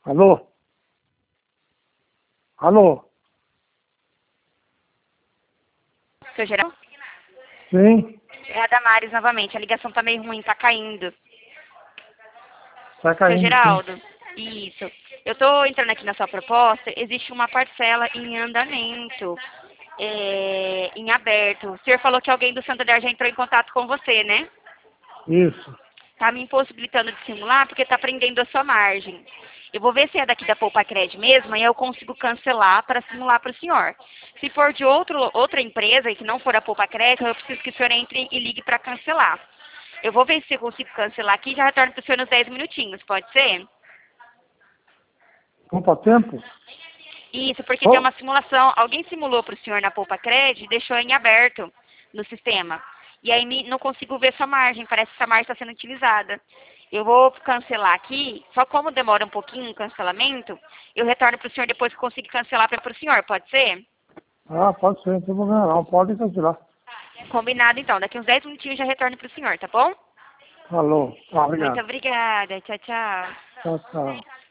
Alô? Alô? Seu Geraldo? Sim? É a Damares novamente. A ligação tá meio ruim, tá caindo. Tá Seu caindo, sim. Geraldo? Isso. Eu tô entrando aqui na sua proposta. Existe uma parcela em andamento, em aberto. O senhor falou que alguém do Santander já entrou em contato com você, né? Isso. Tá me impossibilitando de simular porque tá prendendo a sua margem. Eu vou ver se é daqui da Poupa Cred mesmo, aí eu consigo cancelar para simular para o senhor. Se for de outra empresa e que não for a Poupa Cred, eu preciso que o senhor entre e ligue para cancelar. Eu vou ver se eu consigo cancelar aqui e já retorno para o senhor nos 10 minutinhos, pode ser? Poupa tempo? Isso, porque tem Oh, uma simulação. Alguém simulou para o senhor na Poupa Cred e deixou em aberto no sistema. E aí não consigo ver sua margem, parece que essa margem está sendo utilizada. Eu vou cancelar aqui, só como demora um pouquinho o cancelamento, eu retorno para o senhor depois que eu conseguir cancelar para o senhor, pode ser? pode ser, não tem problema não. Pode cancelar. Combinado então, daqui uns 10 minutinhos eu já retorno para o senhor, tá bom? Alô? Muito Obrigado. obrigada, tchau, tchau. Tchau, tchau.